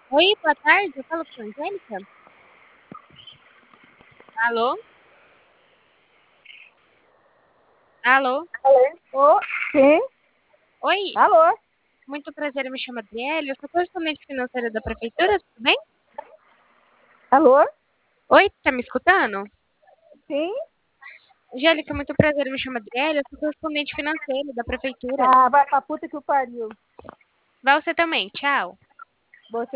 Oi, boa tarde. Eu falo com a Angélica? Alô? Alô? Ô, sim, Oi, alô? muito prazer, eu me chamo Adriele. Eu sou correspondente financeira da prefeitura, tudo bem? Alô? Oi, tá me escutando? Sim? Angélica, muito prazer, eu me chamo Adriele. Eu sou correspondente financeira da prefeitura. Ah, vai pra puta que o pariu. Vai você também, tchau. Você